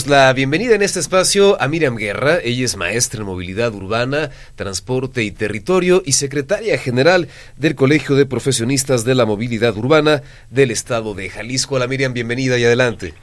La bienvenida en este espacio a Miriam Guerra. Ella es maestra en movilidad urbana, transporte y territorio y secretaria general del Colegio de Profesionistas de la Movilidad Urbana del Estado de Jalisco. Hola Miriam, bienvenida y adelante.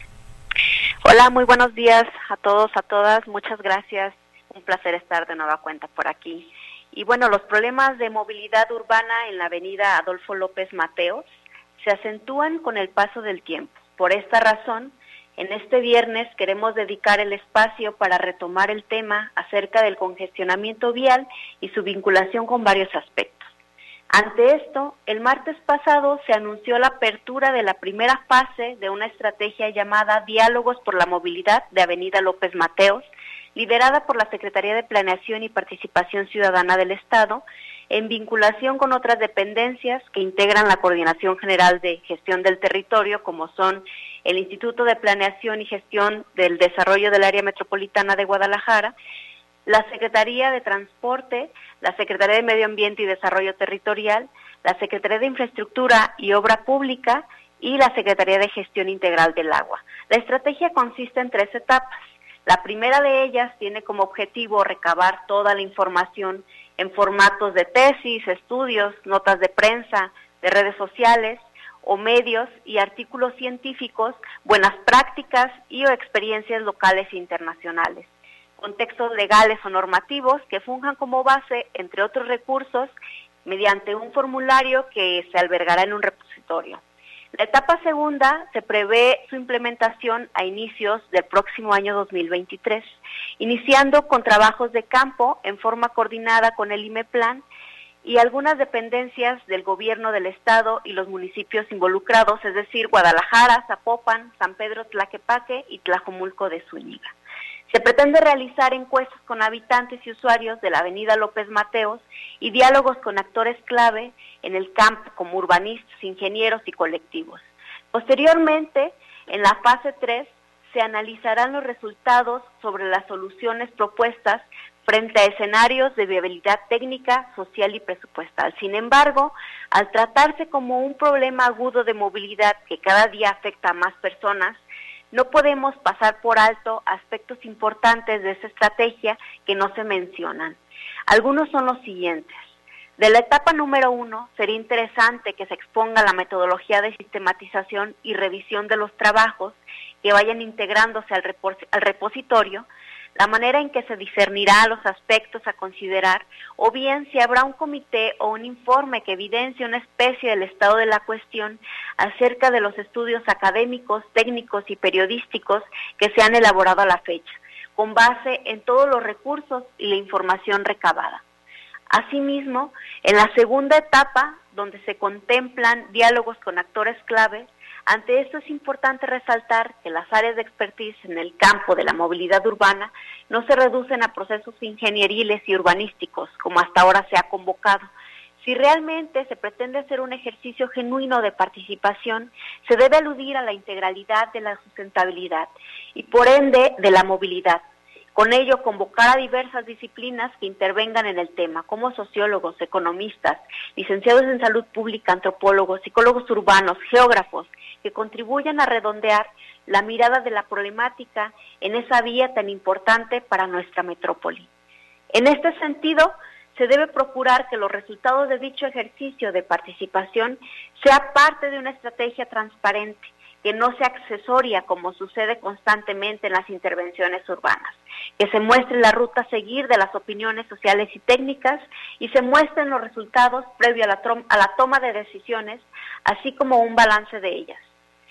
Hola, muy buenos días a todos, a todas. Muchas gracias. Un placer estar de nueva cuenta por aquí. Y bueno, los problemas de movilidad urbana en la avenida Adolfo López Mateos se acentúan con el paso del tiempo. Por esta razón, en este viernes queremos dedicar el espacio para retomar el tema acerca del congestionamiento vial y su vinculación con varios aspectos. Ante esto, el martes pasado se anunció la apertura de la primera fase de una estrategia llamada Diálogos por la Movilidad de Avenida López Mateos, liderada por la Secretaría de Planeación y Participación Ciudadana del Estado, en vinculación con otras dependencias que integran la Coordinación General de Gestión del Territorio, como son el Instituto de Planeación y Gestión del Desarrollo del Área Metropolitana de Guadalajara, la Secretaría de Transporte, la Secretaría de Medio Ambiente y Desarrollo Territorial, la Secretaría de Infraestructura y Obra Pública y la Secretaría de Gestión Integral del Agua. La estrategia consiste en 3 etapas. La primera de ellas tiene como objetivo recabar toda la información en formatos de tesis, estudios, notas de prensa, de redes sociales o medios y artículos científicos, buenas prácticas y o experiencias locales e internacionales, contextos legales o normativos que funjan como base, entre otros recursos, mediante un formulario que se albergará en un repositorio. La etapa segunda se prevé su implementación a inicios del próximo año 2023, iniciando con trabajos de campo en forma coordinada con el IMEPLAN y algunas dependencias del gobierno del estado y los municipios involucrados, es decir, Guadalajara, Zapopan, San Pedro Tlaquepaque y Tlajomulco de Zúñiga. Se pretende realizar encuestas con habitantes y usuarios de la avenida López Mateos y diálogos con actores clave en el campo como urbanistas, ingenieros y colectivos. Posteriormente, en la fase 3, se analizarán los resultados sobre las soluciones propuestas frente a escenarios de viabilidad técnica, social y presupuestal. Sin embargo, al tratarse como un problema agudo de movilidad que cada día afecta a más personas, no podemos pasar por alto aspectos importantes de esta estrategia que no se mencionan. Algunos son los siguientes. De la etapa número 1, sería interesante que se exponga la metodología de sistematización y revisión de los trabajos que vayan integrándose al repositorio, la manera en que se discernirá los aspectos a considerar, o bien si habrá un comité o un informe que evidencie una especie del estado de la cuestión acerca de los estudios académicos, técnicos y periodísticos que se han elaborado a la fecha, con base en todos los recursos y la información recabada. Asimismo, en la segunda etapa, donde se contemplan diálogos con actores clave, ante esto es importante resaltar que las áreas de expertise en el campo de la movilidad urbana no se reducen a procesos ingenieriles y urbanísticos, como hasta ahora se ha convocado. Si realmente se pretende hacer un ejercicio genuino de participación, se debe aludir a la integralidad de la sustentabilidad y por ende de la movilidad. Con ello, convocar a diversas disciplinas que intervengan en el tema, como sociólogos, economistas, licenciados en salud pública, antropólogos, psicólogos urbanos, geógrafos, que contribuyan a redondear la mirada de la problemática en esa vía tan importante para nuestra metrópoli. En este sentido, se debe procurar que los resultados de dicho ejercicio de participación sea parte de una estrategia transparente, que no sea accesoria como sucede constantemente en las intervenciones urbanas, que se muestre la ruta a seguir de las opiniones sociales y técnicas y se muestren los resultados previo a la toma de decisiones, así como un balance de ellas.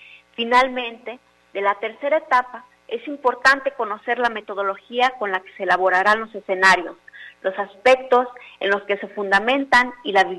Finalmente, de la tercera etapa, es importante conocer la metodología con la que se elaborarán los escenarios, los aspectos en los que se fundamentan y la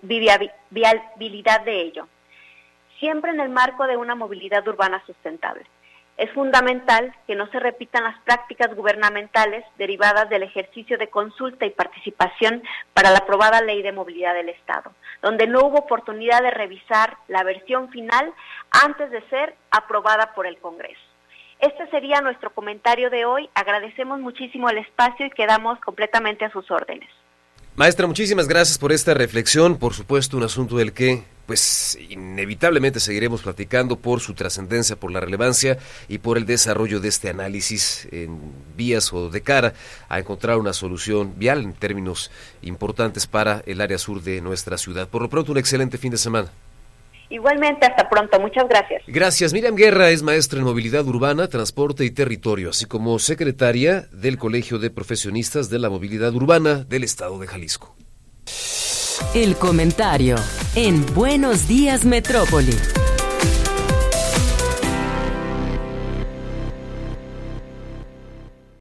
viabilidad de ello, siempre en el marco de una movilidad urbana sustentable. Es fundamental que no se repitan las prácticas gubernamentales derivadas del ejercicio de consulta y participación para la aprobada Ley de Movilidad del Estado, donde no hubo oportunidad de revisar la versión final antes de ser aprobada por el Congreso. Este sería nuestro comentario de hoy. Agradecemos muchísimo el espacio y quedamos completamente a sus órdenes. Maestra, muchísimas gracias por esta reflexión. Por supuesto, un asunto del que pues inevitablemente seguiremos platicando por su trascendencia, por la relevancia y por el desarrollo de este análisis en vías o de cara a encontrar una solución vial en términos importantes para el área sur de nuestra ciudad. Por lo pronto, un excelente fin de semana. Igualmente, hasta pronto. Muchas gracias. Gracias. Miriam Guerra es maestra en movilidad urbana, transporte y territorio, así como secretaria del Colegio de Profesionistas de la Movilidad Urbana del Estado de Jalisco. El comentario en Buenos Días Metrópoli.